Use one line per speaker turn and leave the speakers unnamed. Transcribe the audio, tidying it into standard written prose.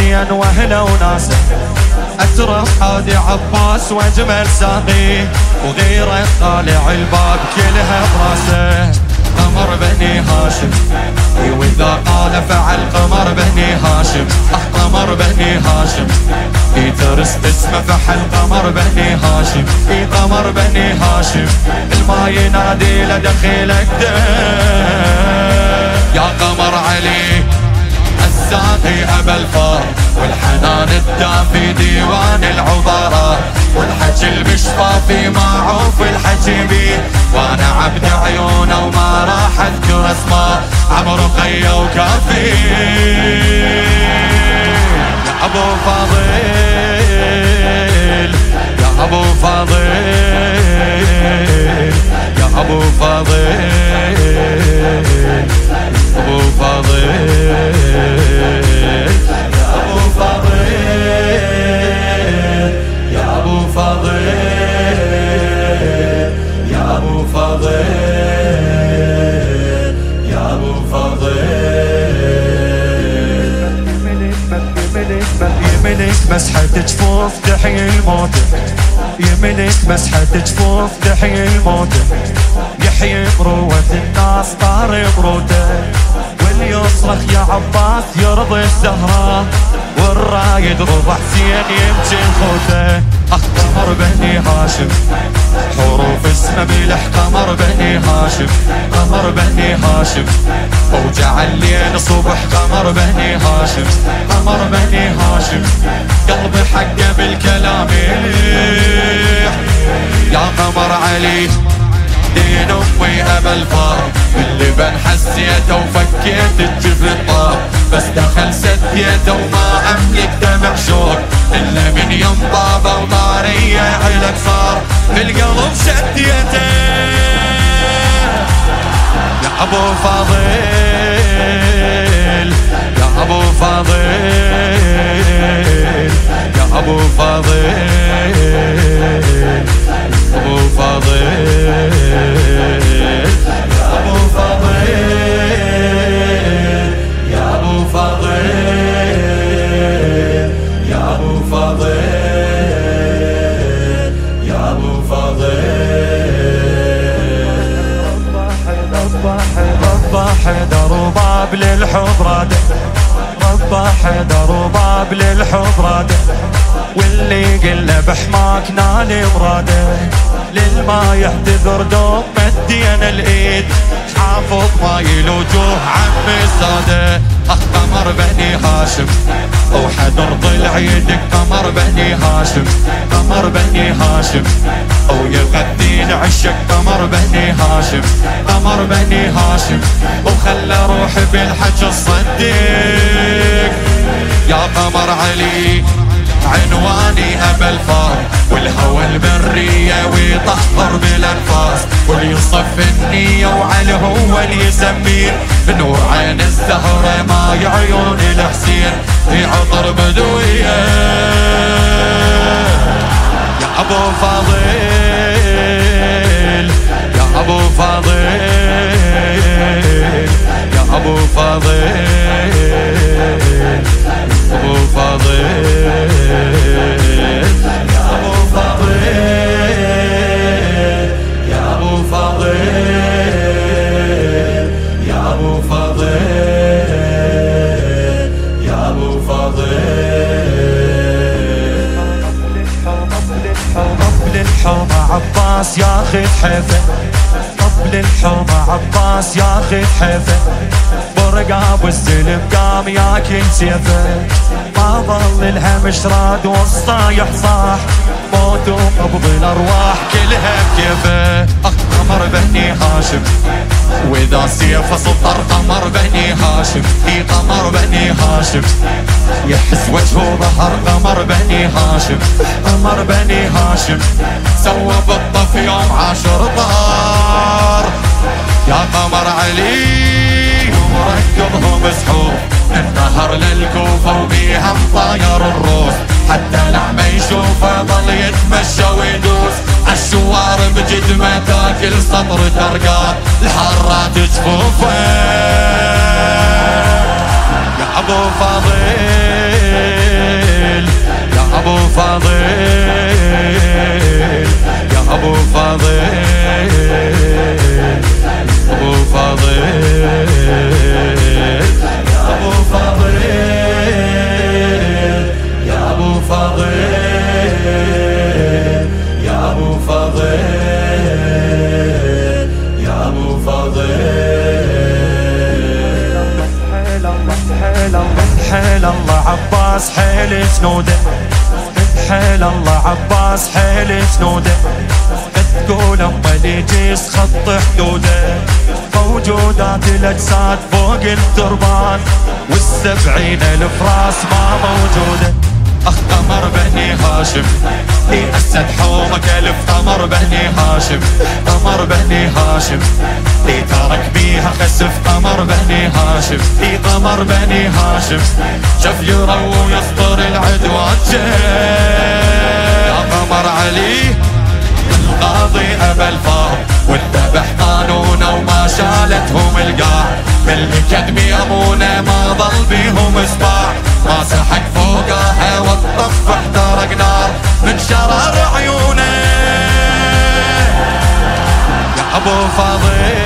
زين واهله وناسه، اترك حادي عباس واجمل ساقيه، وغيره طالع الباب كلها براسه. قمر بني هاشم واذا قال فعل، قمر بني هاشم قمر بني هاشم يترس اسمه فحل، قمر بني هاشم قمر بني هاشم الما ينادي لدخيلك يا قمر علي الساقي أبا الفار، والحنان الدافي ديوان العبارة، والحكي المشفى في معروف الحكي بيه، وانا عبد عيونه وما راح اذكر اسماء، عمرو قيا وكافي يا ابو فاضل يا ابو فاضل يا ابو فاضل ابو فاضل يمنك مسحة جفوف تحيي الموت، يمنك مسحة جفوف تحيي الموت، يحيي مروة الناس طاري مروته، واللي يصرخ يا عباس يرضي الزهراء، والرايد رضع حسين يمشي خوته. قمر بني هاشم حروف اسمه ملح، قمر بني هاشم قمر بني هاشم وجع الليل صبح، قمر بني هاشم قمر بني هاشم قلبي حقه بالكلام يا قمر علي دين امي ابا الفار، باللبن حسيته وفكيت الجفن طار، بس دخل سديته وما املك دمع شوق الا من يم بابا وطاريه علك صار، في القلب شديته يا ابو فاضل يا ابو فاضل يا ابو فاضل ابو فاضل يا ابو فاضل يا ابو فاضل يا ابو فاضل يا ابو فاضل ربا حيدر وباب للحب راده، ربا حيدر وباب للحب راده، واللي قله بحماك نالي مراده، للما يحتذر دوم مدينا الايد، حافظ ماي الوجوه عمي ساده. قمر بني هاشم وحدر ضلع يدك، قمر بني هاشم قمر بني هاشم ويغدين عشق، قمر بني هاشم قمر بني هاشم وخلى روحي بالحج الصديق يا قمر علي عنواني أبا الفار، والهوى البرية ويطهر بالأنفاس، واللي يصف النية وعلى هو اللي يسميه، نور عين الزهرة ما عيون الحسين في عطر بدوية يا أبو فاضل يا أبو فاضل يا أبو فاضل أبو فاضل يا أبو فاضل يا أبو فاضل يا أبو فاضل يا أبو فاضل قبل الحومة عباس ياخذ حيفه، قبل الحومة عباس ياخذ حيفه، برقاب والسلم قام ياكل سيفه، ما ظل الهمش راد والصايح صاح، موت وقبض الارواح كلها بكيفه. قمر بني هاشم واذا سيفه سطر، قمر بني هاشم اي قمر بني هاشم يحس وجهه ظهر، قمر بني هاشم قمر بني هاشم سوى بالطف يوم 10 طار يا قمر علي ومركضهم سحور، النهر للكوفة وبيها مطاير الروس، حتى لحمه يشوفه ظل يتمشى ويدوس، عالشوارب جدمه تاكل سطر ترقات، الحارات جفوفه يا ابو فاضل حيل جنوده حيل الله عباس حيل جنوده تقول اما الجيش خط حدوده موجودات الاجساد فوق التربان وال70 الفراس ما موجوده اخ قمر بني هاشم اي اسد حومك الف قمر بني هاشم قمر بني هاشم اي ترك بيها خسف قمر بني هاشم اي قمر بني هاشم شف يرو ويسطر العدوان يا قمر علي القاضي ابا الفار واتبع قانونه وما شالتهم القاع بالكذب يمونه ما ظل بيهم صباع ما سحق فوقها والطف احترق نار من شرر عيونه يا ابو فاضل